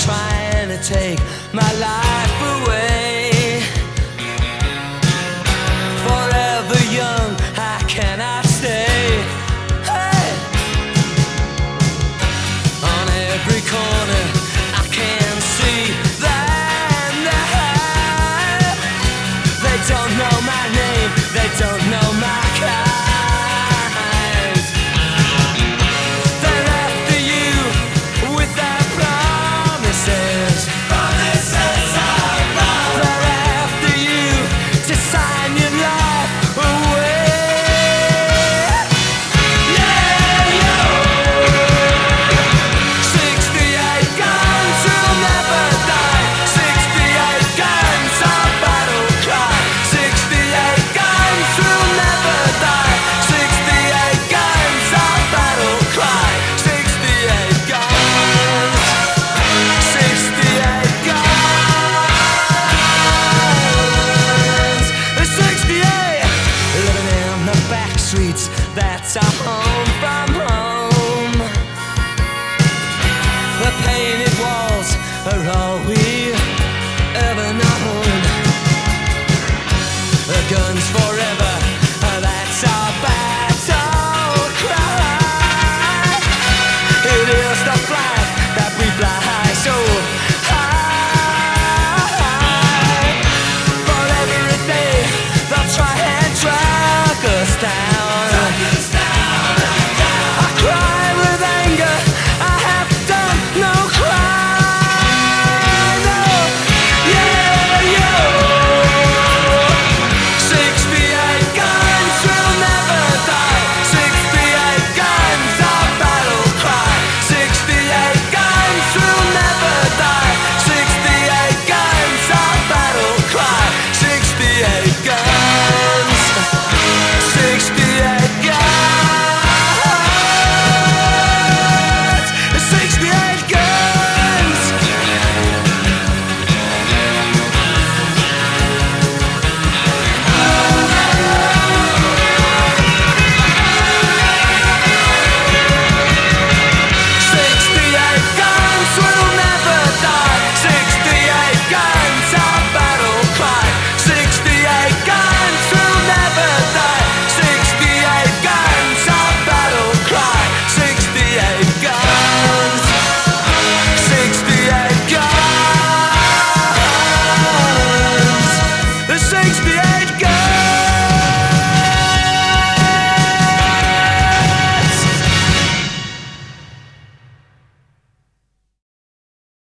trying to take my life away. Forever young, how can I stay? Hey! On every corner I can see them there. They don't know my name, they don't know my kind. They're after you with their promises. Promises are wrong. They're after you to sign your life away. Yeah, yo. 68 guns will never die. 68 guns are battle cry. 68 guns will never die. 68 guns are battle cry. 68 guns. 68 guns. 68 living in the back streets. That's our home from home. The painted walls are all we ever known. The guns for